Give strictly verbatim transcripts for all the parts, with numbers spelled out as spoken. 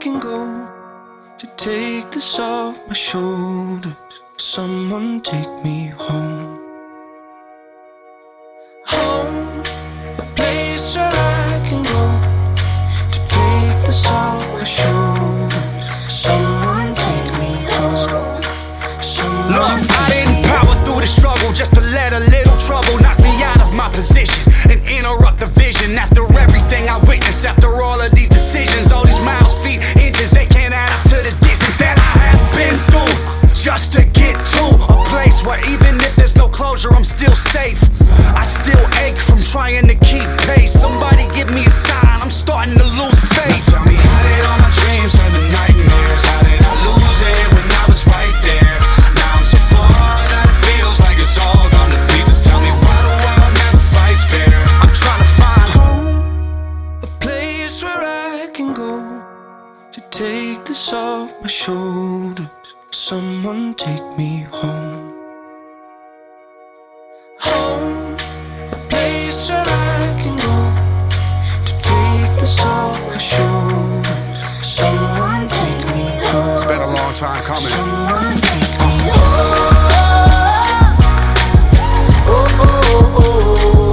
can go to take this off my shoulders. Someone take me home. Home, a place where I can go to take this off my shoulders. Someone take me home. Someone Look, I take didn't me power through the struggle just to let a little trouble knock me out of my position and interrupt the vision. After everything I witnessed, after all of these decisions, all these miles, feet, inches, they can't add up to the distance that I have been through just to get to a place where even if there's no closure, I'm still safe. I still ache from trying to keep pace. Somebody give me a sign, I'm starting to lose faith. Tell me, how did all my dreams turn to nightmares? How did I lose it when I was right there? Now I'm so far that it feels like it's all gone to pieces. Tell me, why the world never fights fair? I'm trying to find home, a place where I can go to take this off my shoulders. Someone take me home. Home, a place where I can go to take this off my shoulders. Someone take me home. It's been a long time coming. Someone take me home. Oh, oh, oh,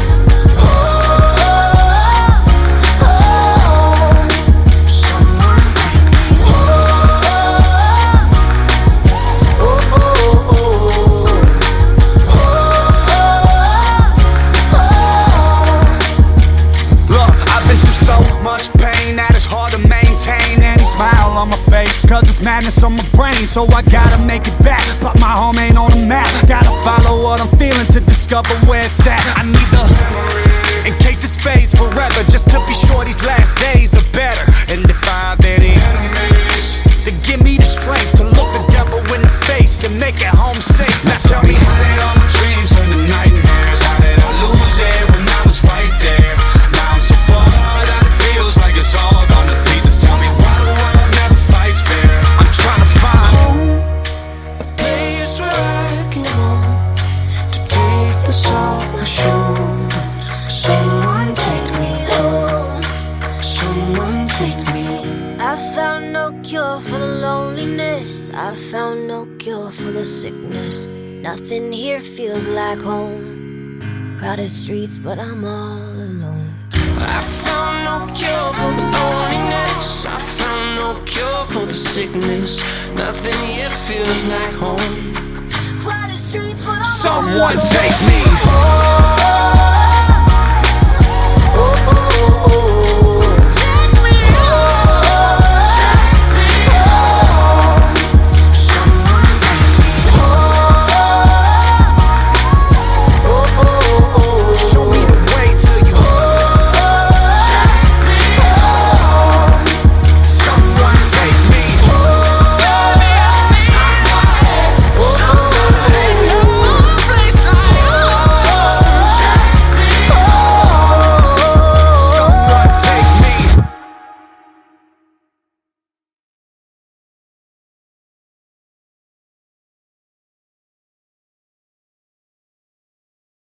on my face, cause it's madness on my brain, so I gotta make it back. But my home ain't on the map. Gotta follow what I'm feeling to discover where it's at. I need the memory in case this fades forever, just to be sure these last days are better. And if I have any enemies, then give me the strength to look the devil in the face and make it home safe. Now tell me, how did all my dreams turn to nightmares? How did I lose it when I was right there? Now I'm so far that it feels like it's all gone to pieces. Tell me, why the world never fights fair? I'm trying to find home, a place where I can go to take this off my shoulders. Someone take me home. Someone take me. I found no cure for the loneliness. I found no cure for the sickness. Nothing here feels like home. Crowded streets, but I'm all alone. I found no cure for the loneliness. I found no cure for the sickness. Nothing here feels like home. Crowded streets, but I'm someone all alone. take me home.